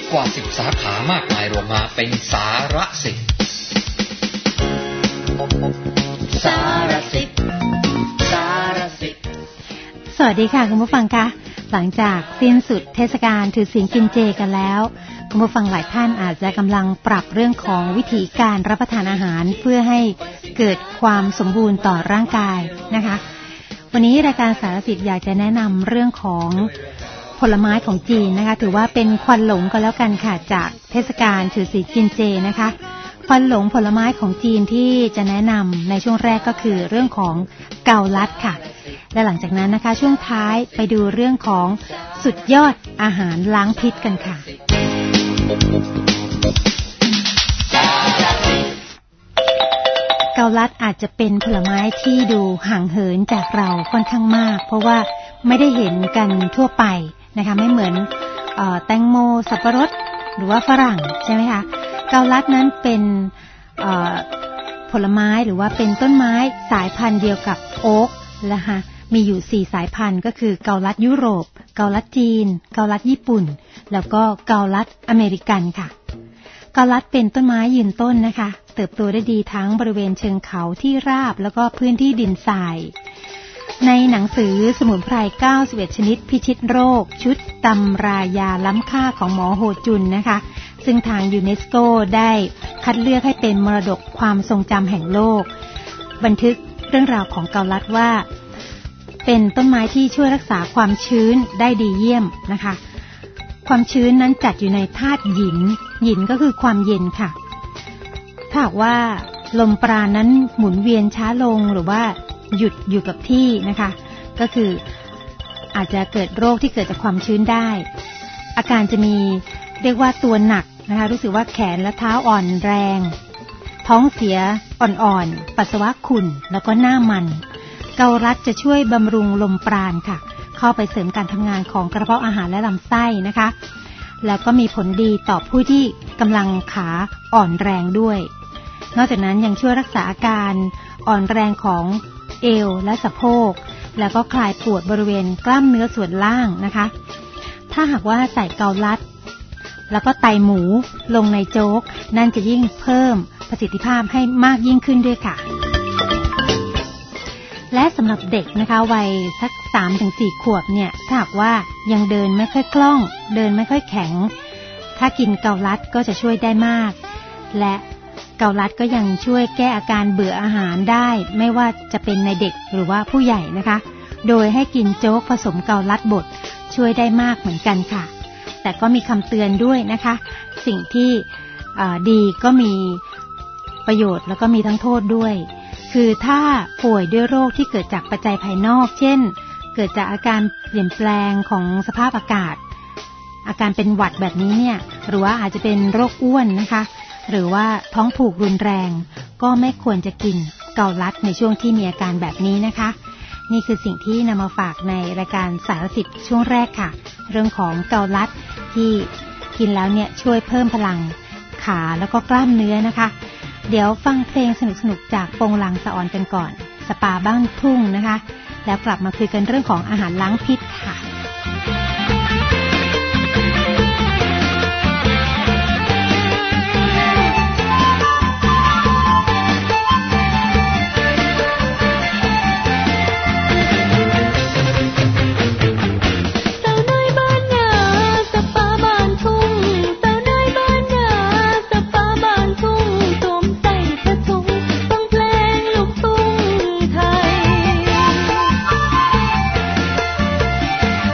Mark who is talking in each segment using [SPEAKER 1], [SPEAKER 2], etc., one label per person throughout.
[SPEAKER 1] กว่า10สาขามากมายรวมมาเป็นสารสิทธิ์สารสิทธิ์สารสิทธิ์
[SPEAKER 2] สวัสดีค่ะคุณผู้ฟังคะหลังจากสิ้นสุดเทศกาลถือศีลกินเจกันแล้วคุณผู้ฟังหลายท่านอาจจะกำลังปรับเรื่องของวิธีการรับประทานอาหารเพื่อให้เกิดความสมบูรณ์ต่อร่างกายนะคะวันนี้รายการสารสิทธิ์อยากจะแนะนำเรื่องของผลไม้ของจีนนะคะถือว่าเป็นควันหลงก็แล้วกันค่ะจากเทศกาลถือศีลกินเจนะคะควันหลงผลไม้ของจีนที่จะแนะนำในช่วงแรกก็คือเรื่องของเกาลัดค่ะและหลังจากนั้นนะคะช่วงท้ายไปดูเรื่องของสุดยอดอาหารล้างพิษกันค่ะเกาลัดอาจจะเป็นผลไม้ที่ดูห่างเหินจากเราค่อนข้างมากเพราะว่าไม่ได้เห็นกันทั่วไปนะคะไม่เหมือนแตงโมสับปะรดหรือว่าฝรั่งใช่ไหมคะเกาลัดนั้นเป็นผลไม้หรือว่าเป็นต้นไม้สายพันธุ์เดียวกับโอ๊กนะคะมีอยู่4สายพันธุ์ก็คือเกาลัดยุโรปเกาลัดจีนเกาลัดญี่ปุ่นแล้วก็เกาลัดอเมริกันค่ะเกาลัดเป็นต้นไม้ยืนต้นนะคะเติบโตได้ดีทั้งบริเวณเชิงเขาที่ราบแล้วก็พื้นที่ดินทรายในหนังสือสมุนไพร91ชนิดพิชิตโรคชุดตำรายาล้ำค่าของหมอโฮจุนนะคะซึ่งทางยูเนสโกได้คัดเลือกให้เป็นมรดกความทรงจำแห่งโลกบันทึกเรื่องราวของเกาลัดว่าเป็นต้นไม้ที่ช่วยรักษาความชื้นได้ดีเยี่ยมนะคะความชื้นนั้นจัดอยู่ในธาตุหยินหยินก็คือความเย็นค่ะถ้าหากว่าลมปราณนั้นหมุนเวียนช้าลงหรือว่าหยุดอยู่กับที่นะคะก็คืออาจจะเกิดโรคที่เกิดจากความชื้นได้อาการจะมีเรียกว่าตัวหนักนะคะรู้สึกว่าแขนและเท้าอ่อนแรงท้องเสียอ่อนๆปัสสาวะขุ่นแล้วก็หน้ามันเกาลัดจะช่วยบำรุงลมปราณค่ะเข้าไปเสริมการทำงานของกระเพาะอาหารและลำไส้นะคะแล้วก็มีผลดีต่อผู้ที่กำลังขาอ่อนแรงด้วยนอกจากนั้นยังช่วยรักษาอาการอ่อนแรงของเอวและสะโพกแล้วก็คลายปวดบริเวณกล้ามเนื้อส่วนล่างนะคะถ้าหากว่าใส่เกาลัดแล้วก็ไตหมูลงในโจ๊กนั่นจะยิ่งเพิ่มประสิทธิภาพให้มากยิ่งขึ้นด้วยค่ะและสำหรับเด็กนะคะวัยสัก 3-4 ขวบเนี่ยถ้าหากว่ายังเดินไม่ค่อยคล่องเดินไม่ค่อยแข็งถ้ากินเกาลัดก็จะช่วยได้มากและเกาลัดก็ยังช่วยแก้อาการเบื่ออาหารได้ไม่ว่าจะเป็นในเด็กหรือว่าผู้ใหญ่นะคะโดยให้กินโจ๊กผสมเกาลัดบดช่วยได้มากเหมือนกันค่ะแต่ก็มีคำเตือนด้วยนะคะสิ่งที่ดีก็มีประโยชน์แล้วก็มีทั้งโทษด้วยคือถ้าป่วยด้วยโรคที่เกิดจากปัจจัยภายนอกเช่นเกิดจากอาการเปลี่ยนแปลงของสภาพอากาศอาการเป็นหวัดแบบนี้เนี่ยหรือว่าอาจจะเป็นโรคอ้วนนะคะหรือว่าท้องผูกรุนแรงก็ไม่ควรจะกินเกาลัดในช่วงที่มีอาการแบบนี้นะคะนี่คือสิ่งที่นำมาฝากในรายการสารสิทธิ์ช่วงแรกค่ะเรื่องของเกาลัดที่กินแล้วเนี่ยช่วยเพิ่มพลังขาแล้วก็กล้ามเนื้อนะคะเดี๋ยวฟังเพลงสนุกๆจากโปงลางสะออนกันก่อนสปาบ้านทุ่งนะคะแล้วกลับมาคุยกันเรื่องของอาหารล้างพิษค่ะ
[SPEAKER 3] เ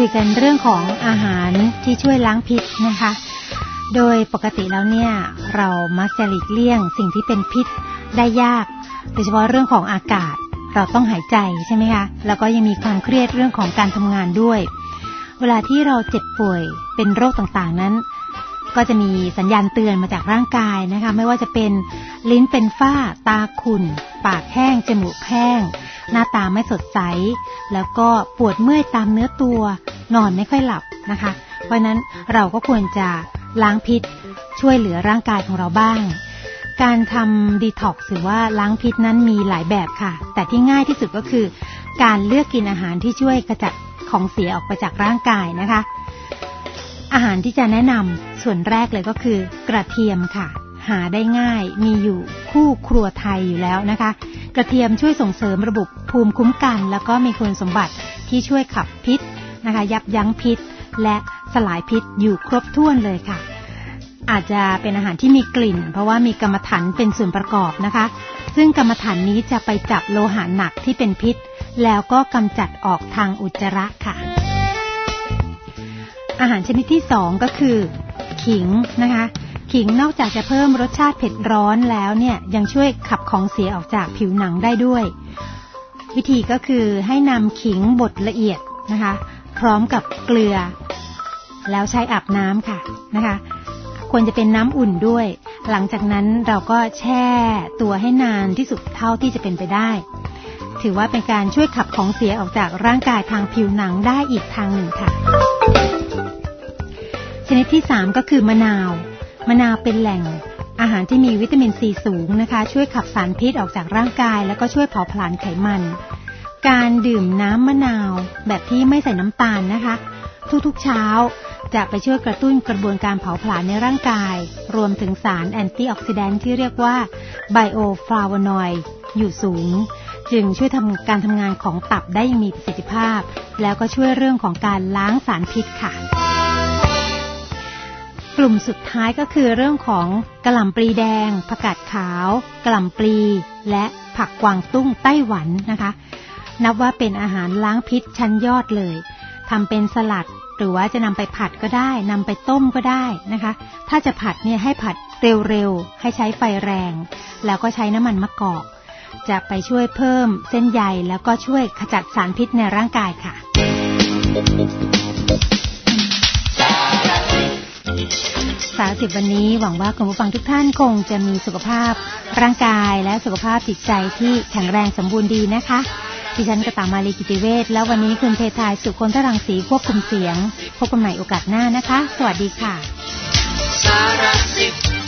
[SPEAKER 2] คุยกันเรื่องของอาหารที่ช่วยล้างพิษนะคะโดยปกติแล้วเนี่ยเรามักจะหลีกเลี่ยงสิ่งที่เป็นพิษได้ยากโดยเฉพาะเรื่องของอากาศเราต้องหายใจใช่ไหมคะแล้วก็ยังมีความเครียดเรื่องของการทำงานด้วยเวลาที่เราเจ็บป่วยเป็นโรคต่างๆนั้นก็จะมีสัญญาณเตือนมาจากร่างกายนะคะไม่ว่าจะเป็นลิ้นเป็นฝ้าตาขุ่นปากแห้งจมูกแห้งหน้าตาไม่สดใสแล้วก็ปวดเมื่อยตามเนื้อตัวนอนไม่ค่อยหลับนะคะเพราะนั้นเราก็ควรจะล้างพิษช่วยเหลือร่างกายของเราบ้างการทำดีท็อกซ์หรือว่าล้างพิษนั้นมีหลายแบบค่ะแต่ที่ง่ายที่สุดก็คือการเลือกกินอาหารที่ช่วยขจัดของเสียออกไปจากร่างกายนะคะอาหารที่จะแนะนำส่วนแรกเลยก็คือกระเทียมค่ะหาได้ง่ายมีอยู่คู่ครัวไทยอยู่แล้วนะคะกระเทียมช่วยส่งเสริมระบบภูมิคุ้มกันแล้วก็มีคุณสมบัติที่ช่วยขับพิษนะคะยับยั้งพิษและสลายพิษอยู่ครบถ้วนเลยค่ะอาจจะเป็นอาหารที่มีกลิ่นเพราะว่ามีกรรมฐานเป็นส่วนประกอบนะคะซึ่งกรรมฐานนี้จะไปจับโลหะหนักที่เป็นพิษแล้วก็กำจัดออกทางอุจจาระค่ะอาหารชนิดที่2ก็คือขิงนะคะขิงนอกจากจะเพิ่มรสชาติเผ็ดร้อนแล้วเนี่ยยังช่วยขับของเสียออกจากผิวหนังได้ด้วยวิธีก็คือให้นำขิงบดละเอียดนะคะพร้อมกับเกลือแล้วใช้อาบน้ำค่ะนะคะควรจะเป็นน้ำอุ่นด้วยหลังจากนั้นเราก็แช่ตัวให้นานที่สุดเท่าที่จะเป็นไปได้ถือว่าเป็นการช่วยขับของเสียออกจากร่างกายทางผิวหนังได้อีกทางหนึ่งค่ะชนิดที่3ก็คือมะนาวเป็นแหล่งอาหารที่มีวิตามินซีสูงนะคะช่วยขับสารพิษออกจากร่างกายแล้วก็ช่วยเผาผลาญไขมันการดื่มน้ำมะนาวแบบที่ไม่ใส่น้ำตาลนะคะทุกๆเช้าจะไปช่วยกระตุ้นกระบวนการเผาผลาญในร่างกายรวมถึงสารแอนตี้ออกซิแดนต์ที่เรียกว่าไบโอฟลาโวนอยด์อยู่สูงจึงช่วยทำการทำงานของตับได้อย่างมีประสิทธิภาพแล้วก็ช่วยเรื่องของการล้างสารพิษค่ะกลุ่มสุดท้ายก็คือเรื่องของกะหล่ำปลีแดงผักกาดขาวกะหล่ำปลีและผักกวางตุ้งไต้หวันนะคะนับว่าเป็นอาหารล้างพิษชั้นยอดเลยทำเป็นสลัดหรือว่าจะนำไปผัดก็ได้นำไปต้มก็ได้นะคะถ้าจะผัดเนี่ยให้ผัดเร็วๆให้ใช้ไฟแรงแล้วก็ใช้น้ำมันมะกอกจะไปช่วยเพิ่มเส้นใยแล้วก็ช่วยขจัดสารพิษในร่างกายค่ะสารสิบวันนี้หวังว่าคุณผู้ฟังทุกท่านคงจะมีสุขภาพร่างกายและสุขภาพจิตใจที่แข็งแรงสมบูรณ์ดีนะคะดิฉันกตมาลีกิติเวชแล้ววันนี้คุณเพทายสุคนทรังสีควบคุมเสียงพบกันใหม่โอกาสหน้านะคะสวัสดีค่ะสารสิบ